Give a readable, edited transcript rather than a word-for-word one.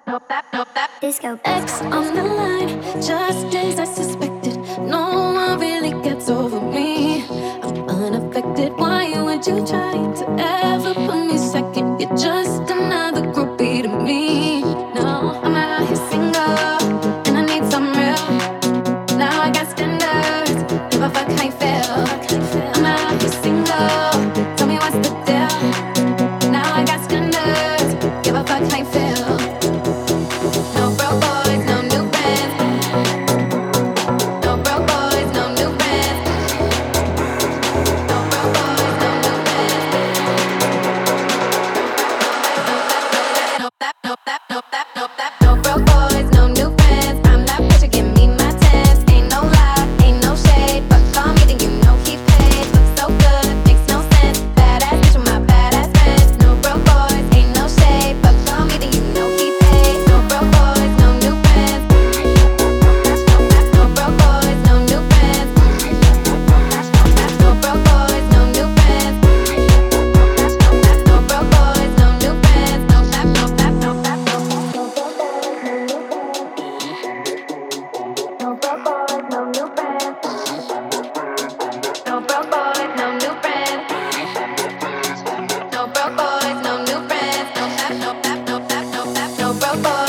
Disco X on the line, just as I suspected. No one really gets over me. I'm unaffected. Why would you try to ever put me second? You're just another groupie to me. No, I'm out here single, and I need some real. Now I got standards. Give a fuck how you feel. I'm out here single. Tell me what's the deal. Now I got standards. Give a fuck how you feel. No broke boys, no new bands. No broke boys, no new bands. No broke boys, no new bands. No broke boys, no new bands. I'm not pressure, give me my tens. Ain't no lie, ain't no shade. But call me, then you know he paid. Looks so good, makes no sense. Badass bitch with my badass friends. No broke boys, ain't no shade. But call me, then you know he paid. No broke boys, no new bands. No broke boys, no new bands. No broke boys, no new bands. No broke boys, no new bands. No rap, no rap, no rap, no rap. No broke boys, no new bands. No broke boys, no new bands. No broke boys, no new bands. No rap, no rap, no rap, no rap. No broke boys.